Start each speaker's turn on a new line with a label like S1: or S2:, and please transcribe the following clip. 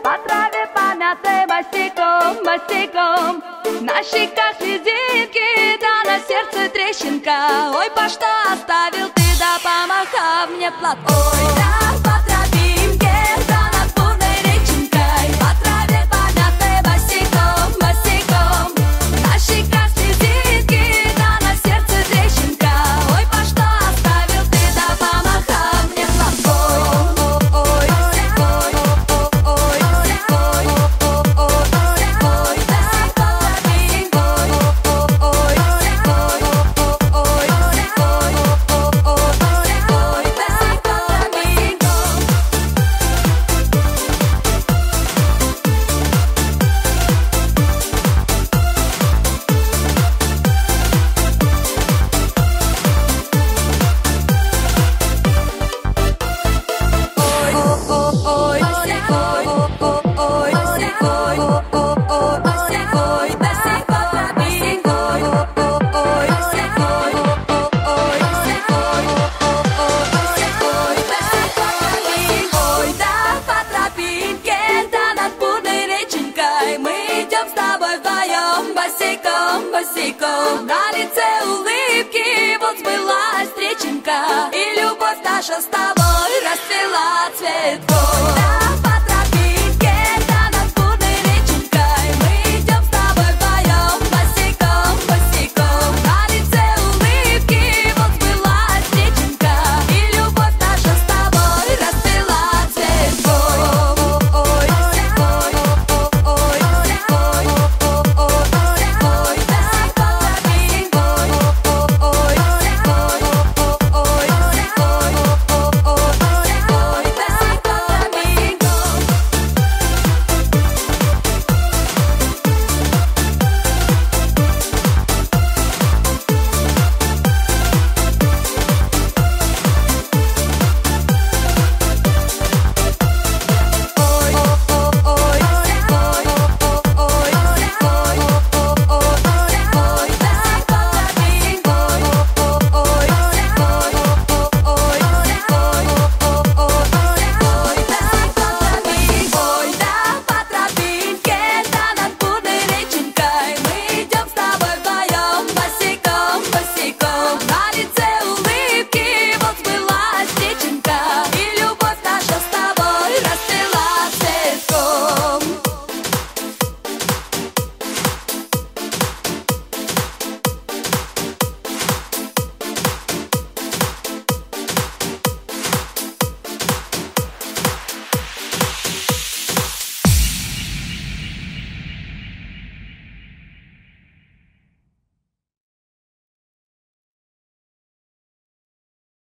S1: по траве помятой босиком, босиком. На щеках слезинки, да на сердце трещинка. Ой, по что оставил ты, да помахав мне платком. Ой, да по тропинке, да над бурной реченькой, по траве помятой босиком, босиком. На щеках слезинки, да на сердце трещинка. Ой, по что оставил ты, да помахав мне платком. Ой, ой, ой, ой, ой, ой, ой, да по тропинке, ой, ой, ой, ой, ой, да по тропинке. Босиком, на лице улыбки, вот сбылась встреченька, и любовь наша с тобой расцвела цвет.